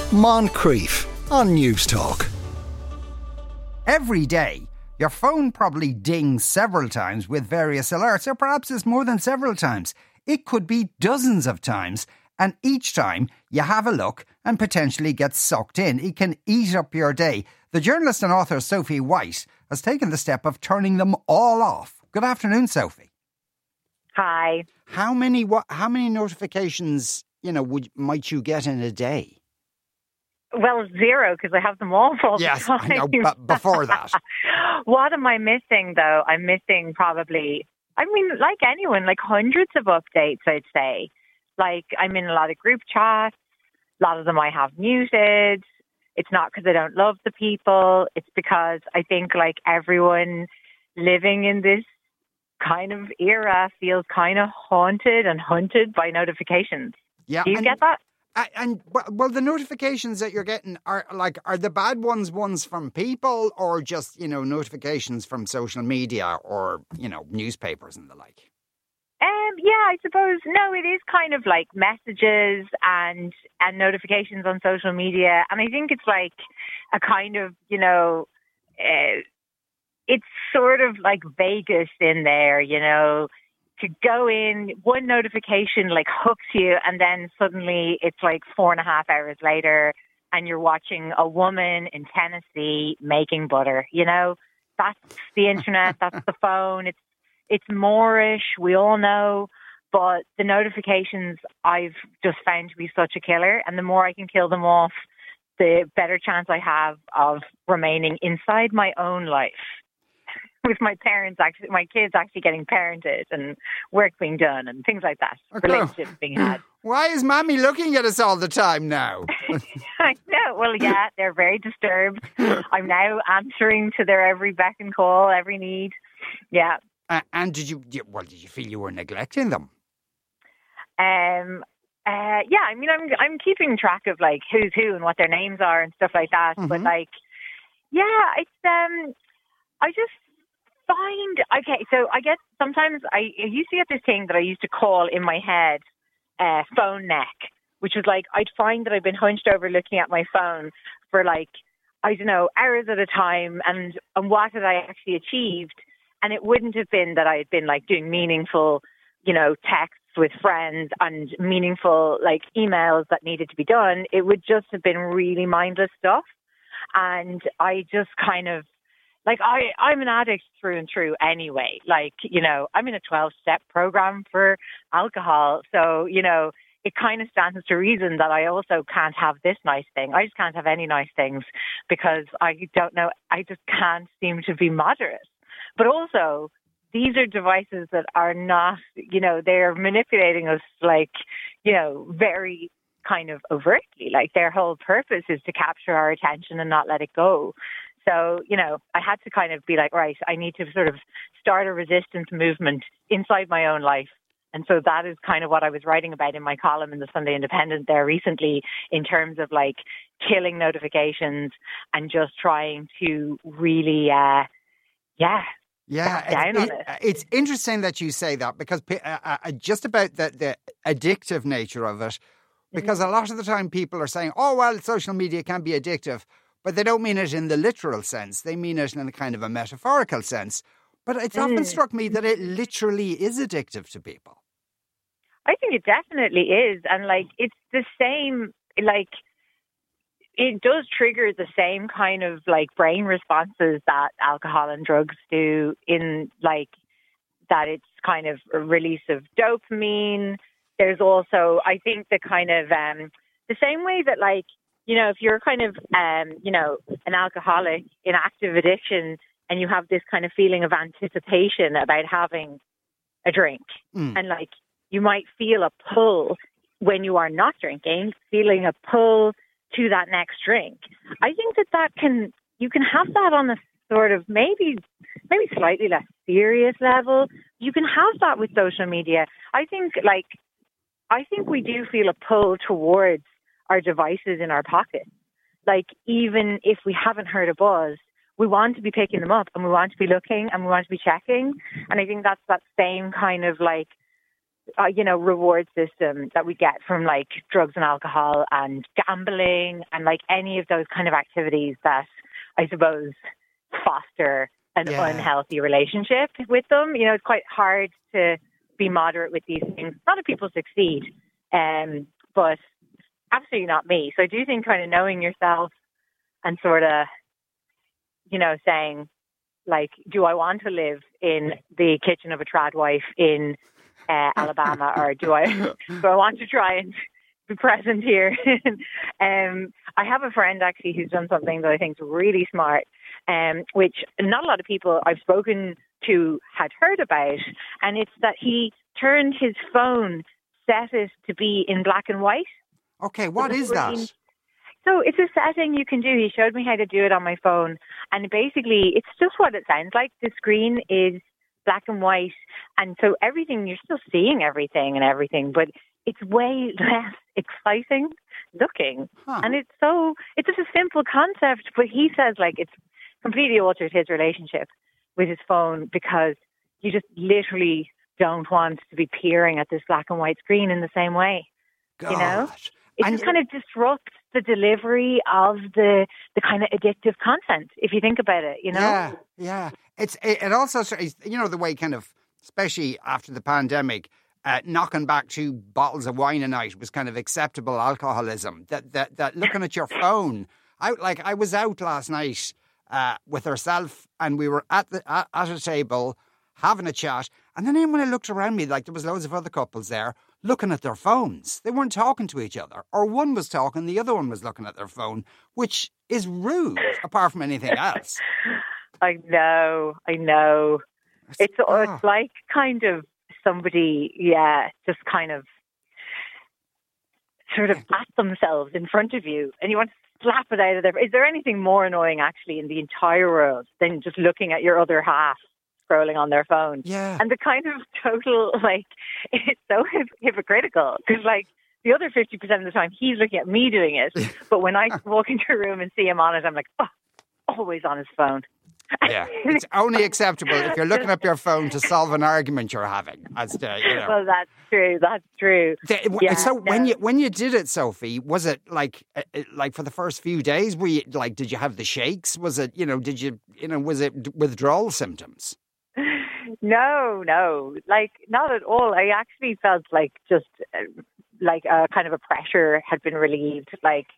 Moncrief on News Talk. Every day, your phone probably dings several times with various alerts, or perhaps it's more than several times. It could be dozens of times, and each time you have a look and potentially get sucked in. It can eat up your day. The journalist and author Sophie White has taken the step of turning them all off. Good afternoon, Sophie. Hi. How many notifications, might you get in a day? Well, zero, because I have them all all yes, the time. I know, but before that. What am I missing, though? I'm missing probably, like anyone, like hundreds of updates, I'd say. Like, I'm in a lot of group chats. A lot of them I have muted. It's not because I don't love the people. It's because I think, like, everyone living in this kind of era feels kind of haunted and hunted by notifications. Yeah, Do you get that? And the notifications that you're getting are the bad ones from people, or just, notifications from social media or, newspapers and the like? Yeah, I suppose, no, it is kind of like messages and notifications on social media. And I think it's like a kind of, it's sort of like Vegas in there, to go in, one notification like hooks you, and then suddenly it's like 4.5 hours later and you're watching a woman in Tennessee making butter. That's the internet, that's the phone. It's Moorish, we all know, but the notifications I've just found to be such a killer, and the more I can kill them off, the better chance I have of remaining inside my own life. With my kids actually getting parented and work being done and things like that, relationships being had. Why is Mommy looking at us all the time now? I know. Well, yeah, they're very disturbed. I'm now answering to their every beck and call, every need. Yeah. And did you feel you were neglecting them? Yeah, I'm keeping track of like who's who and what their names are and stuff like that. Mm-hmm. But like, yeah, it's I just find, okay, so I guess sometimes I used to get this thing that I used to call in my head phone neck, which was like I'd find that I'd been hunched over looking at my phone for like, I don't know, hours at a time, and what had I actually achieved? And it wouldn't have been that I had been like doing meaningful, texts with friends and meaningful like emails that needed to be done. It would just have been really mindless stuff. And I just kind of, like, I'm an addict through and through anyway. Like, I'm in a 12-step program for alcohol. So, it kind of stands to reason that I also can't have this nice thing. I just can't have any nice things because I don't know. I just can't seem to be moderate. But also, these are devices that are not, they're manipulating us like, very kind of overtly. Like, their whole purpose is to capture our attention and not let it go. So, I had to kind of be like, right, I need to sort of start a resistance movement inside my own life. And so that is kind of what I was writing about in my column in the Sunday Independent there recently, in terms of like killing notifications and just trying to really, it's interesting that you say that, because just about the addictive nature of it, because a lot of the time people are saying, oh, well, social media can be addictive, but they don't mean it in the literal sense. They mean it in a kind of a metaphorical sense. But it's often struck me that it literally is addictive to people. I think it definitely is. And like, it's the same, like, it does trigger the same kind of like brain responses that alcohol and drugs do, in like that it's kind of a release of dopamine. There's also, I think, the kind of the same way that, like, if you're kind of, an alcoholic in active addiction and you have this kind of feeling of anticipation about having a drink, and like you might feel a pull when you are not drinking, feeling a pull to that next drink. I think you can have that on a sort of maybe slightly less serious level. You can have that with social media. I think we do feel a pull towards our devices in our pockets. Like, even if we haven't heard a buzz, we want to be picking them up and we want to be looking and we want to be checking. And I think that's that same kind of like reward system that we get from like drugs and alcohol and gambling and like any of those kind of activities that I suppose foster an unhealthy relationship with them. You know, it's quite hard to be moderate with these things. A lot of people succeed, but absolutely not me. So I do think kind of knowing yourself and sort of, saying like, do I want to live in the kitchen of a trad wife in Alabama, or do I want to try and be present here? I have a friend actually who's done something that I think is really smart, which not a lot of people I've spoken to had heard about, and it's that he turned his phone, set it to be in black and white. Okay, what is that? So it's a setting you can do. He showed me how to do it on my phone, and basically it's just what it sounds like. The screen is black and white, and so everything, you're still seeing everything, but it's way less exciting looking. And it's just a simple concept, but he says like it's completely altered his relationship with his phone because you just literally don't want to be peering at this black and white screen in the same way. God. It just kind of disrupts the delivery of the kind of addictive content, if you think about it, Yeah. It also, the way kind of, especially after the pandemic, knocking back 2 bottles of wine a night was kind of acceptable alcoholism. That looking at your phone. I was out last night with herself, and we were at a table having a chat, and then when I looked around me, like there was loads of other couples there looking at their phones. They weren't talking to each other, or one was talking, the other one was looking at their phone, which is rude apart from anything else. I know. It's like kind of somebody, just kind of sort of at themselves in front of you, and you want to slap it out of there. Is there anything more annoying actually in the entire world than just looking at your other half scrolling on their phone? Yeah. And the kind of total, like, it's so hypocritical because, like, the other 50% of the time he's looking at me doing it, but when I walk into a room and see him on it, I'm like, always on his phone. Yeah, it's only acceptable if you're looking up your phone to solve an argument you're having. Well, that's true. When you did it, Sophie, was it like for the first few days? Were you like, did you have the shakes? Was it, was it withdrawal symptoms? No, like not at all. I actually felt like just like a kind of a pressure had been relieved,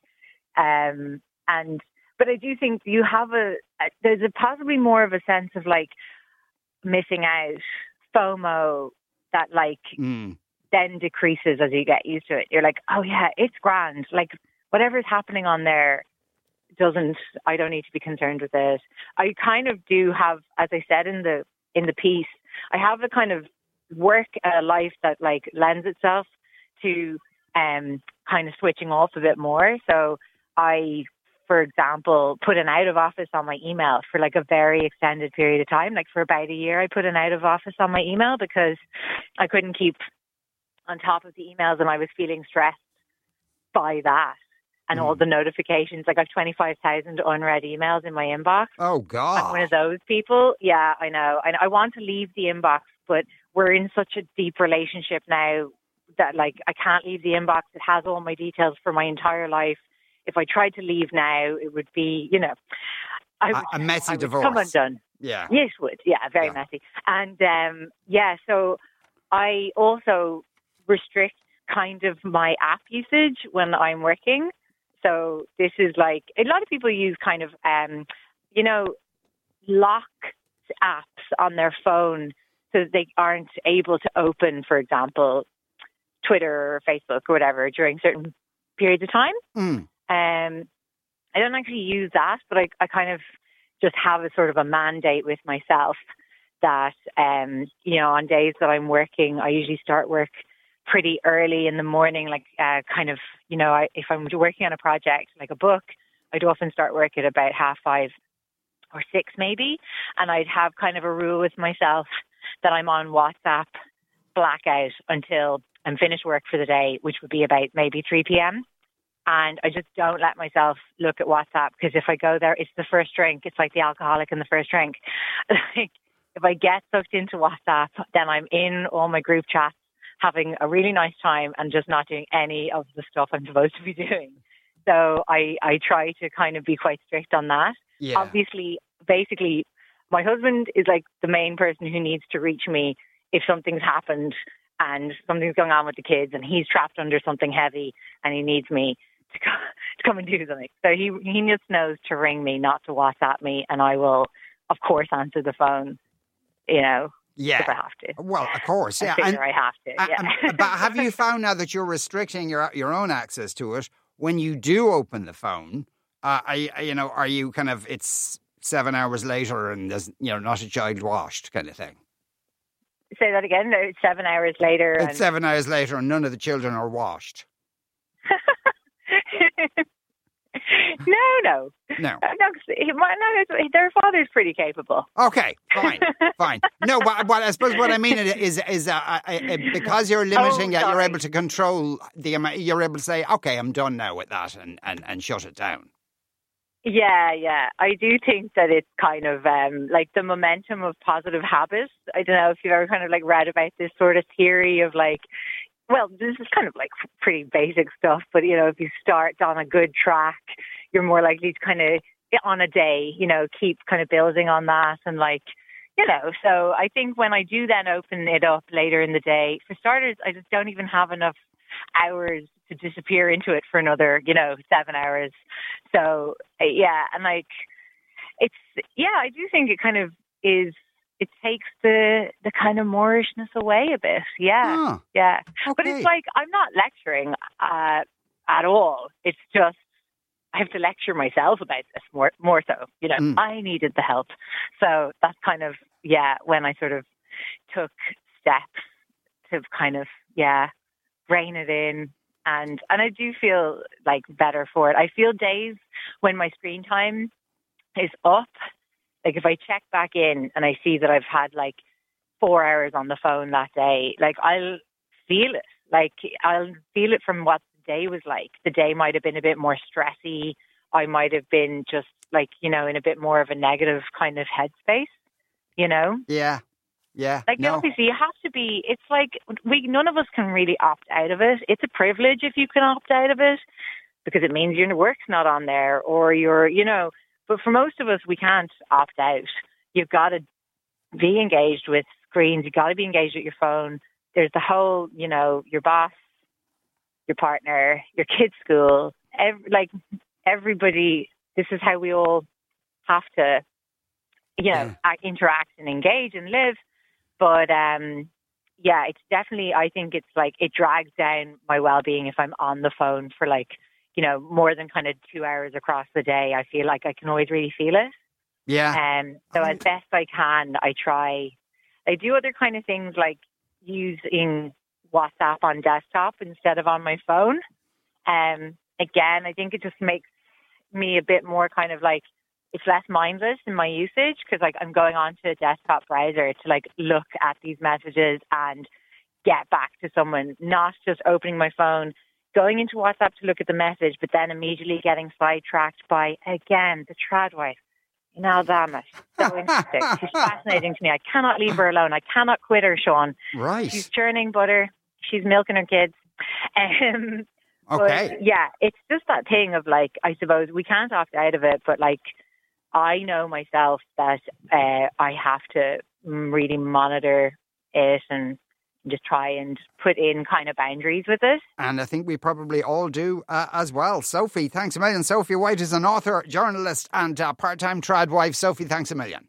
but I do think you have there's possibly more of a sense of like missing out, FOMO, that then decreases as you get used to it. You're like, oh yeah, it's grand. Like whatever's happening on there I don't need to be concerned with it. I kind of do have, as I said in the piece, I have a kind of work life that like lends itself to kind of switching off a bit more. So I, for example, put an out of office on my email for like a very extended period of time. Like for about a year, I put an out of office on my email because I couldn't keep on top of the emails and I was feeling stressed by that. And all the notifications, like I've 25,000 unread emails in my inbox. Oh, God. I'm one of those people. Yeah, I know. I want to leave the inbox, but we're in such a deep relationship now that like I can't leave the inbox. It has all my details for my entire life. If I tried to leave now, it would be, a messy divorce. Come undone. Yeah. Yes, it would. Yeah, very messy. And so I also restrict kind of my app usage when I'm working. So this is like, a lot of people use kind of, lock apps on their phone so that they aren't able to open, for example, Twitter or Facebook or whatever during certain periods of time. I don't actually use that, but I kind of just have a sort of a mandate with myself that, on days that I'm working, I usually start work pretty early in the morning, like if I'm working on a project, like a book, I'd often start work at about 5:30 or 6 maybe. And I'd have kind of a rule with myself that I'm on WhatsApp blackout until I'm finished work for the day, which would be about maybe 3 p.m. And I just don't let myself look at WhatsApp because if I go there, it's the first drink. It's like the alcoholic in the first drink. Like if I get sucked into WhatsApp, then I'm in all my group chats having a really nice time and just not doing any of the stuff I'm supposed to be doing. So I try to kind of be quite strict on that. Yeah. Obviously, basically, my husband is like the main person who needs to reach me if something's happened and something's going on with the kids and he's trapped under something heavy and he needs me to come and do something. So he just knows to ring me, not to WhatsApp me, and I will, of course, answer the phone, Yeah. if I have to. Well, of course, yeah. I figure I have to, yeah. But have you found now that you're restricting your own access to it, when you do open the phone, are you kind of, it's 7 hours later and there's, not a child washed kind of thing? Say that again? It's 7 hours later. It's 7 hours later and none of the children are washed. No. Their father's pretty capable. Okay, fine. No, but I suppose what I mean is because you're limiting it, you're able to control the amount. You're able to say, okay, I'm done now with that, and shut it down. Yeah. I do think that it's kind of like the momentum of positive habits. I don't know if you've ever kind of like read about this sort of theory of like, well, this is kind of like pretty basic stuff, but if you start on a good track, you're more likely to kind of on a day, keep kind of building on that. And like, so I think when I do then open it up later in the day, for starters, I just don't even have enough hours to disappear into it for another, 7 hours. So yeah. And like, I do think it kind of is, it takes the kind of Moorishness away a bit. Yeah. Oh, yeah. okay. But it's like, I'm not lecturing at all. It's just, I have to lecture myself about this more so, I needed the help. So that's kind of, when I sort of took steps to kind of, rein it in. And I do feel like better for it. I feel days when my screen time is up, like if I check back in and I see that I've had like 4 hours on the phone that day, like I'll feel it. Like I'll feel it from what the day was like. The day might have been a bit more stressy. I might have been just like, in a bit more of a negative kind of headspace, Yeah. Like obviously you have to be, it's like none of us can really opt out of it. It's a privilege if you can opt out of it because it means your work's not on there or you're, but for most of us, we can't opt out. You've got to be engaged with screens. You've got to be engaged with your phone. There's the whole, your boss, your partner, your kid's school, everybody. This is how we all have to, interact and engage and live. But, it's definitely, I think it's like it drags down my well-being if I'm on the phone for like, more than kind of 2 hours across the day. I feel like I can always really feel it. Yeah. So as best I can, I do other kind of things like using WhatsApp on desktop instead of on my phone. Again, I think it just makes me a bit more kind of like, it's less mindless in my usage because like I'm going onto a desktop browser to like look at these messages and get back to someone, not just opening my phone, going into WhatsApp to look at the message, but then immediately getting sidetracked by, again, the trad wife. Damn it. So interesting. She's fascinating to me. I cannot leave her alone. I cannot quit her, Sean. Right. She's churning butter. She's milking her kids. Okay. But, it's just that thing of like, I suppose we can't opt out of it, but like, I know myself that I have to really monitor it and just try and put in kind of boundaries with it. And I think we probably all do as well. Sophie, thanks a million. Sophie White is an author, journalist and part-time trad wife. Sophie, thanks a million.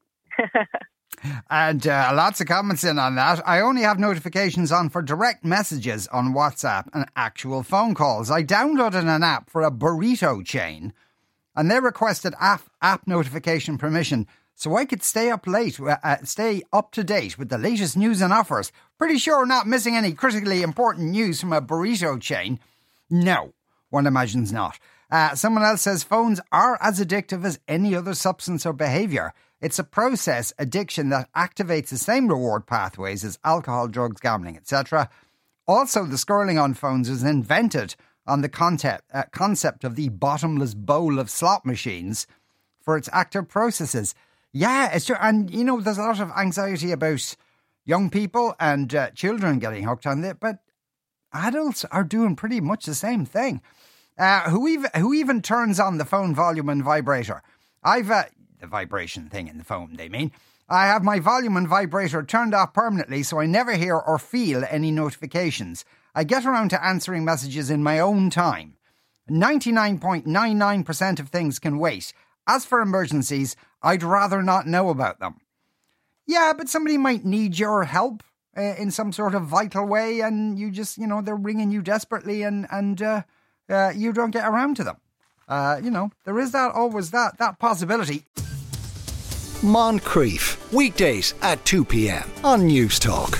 And lots of comments in on that. I only have notifications on for direct messages on WhatsApp and actual phone calls. I downloaded an app for a burrito chain and they requested app notification permission so I could stay up to date with the latest news and offers. Pretty sure not missing any critically important news from a burrito chain. No, one imagines not. Someone else says phones are as addictive as any other substance or behaviour. It's a process addiction that activates the same reward pathways as alcohol, drugs, gambling, etc. Also, the scrolling on phones was invented on the concept of the bottomless bowl of slot machines for its active processes. Yeah, it's true. And, there's a lot of anxiety about young people and children getting hooked on it, but adults are doing pretty much the same thing. Who even turns on the phone volume and vibrator? I've the vibration thing in the phone, they mean. I have my volume and vibrator turned off permanently so I never hear or feel any notifications. I get around to answering messages in my own time. 99.99% of things can wait. As for emergencies, I'd rather not know about them. Yeah, but somebody might need your help in some sort of vital way, and you just, they're ringing you desperately and you don't get around to them. There is always that possibility. Moncrief, weekdays at 2 p.m. on News Talk.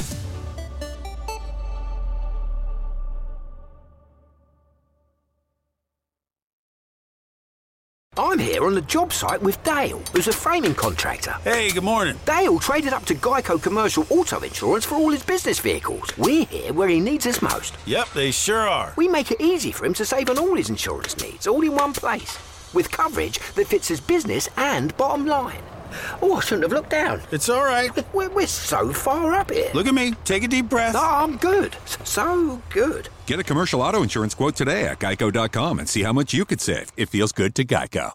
I'm here on the job site with Dale, who's a framing contractor. Hey, good morning. Dale traded up to Geico Commercial Auto Insurance for all his business vehicles. We're here where he needs us most. Yep, they sure are. We make it easy for him to save on all his insurance needs, all in one place, with coverage that fits his business and bottom line. Oh, I shouldn't have looked down. It's all right. We're so far up here. Look at me. Take a deep breath. No, I'm good. So good. Get a commercial auto insurance quote today at geico.com and see how much you could save. It feels good to Geico.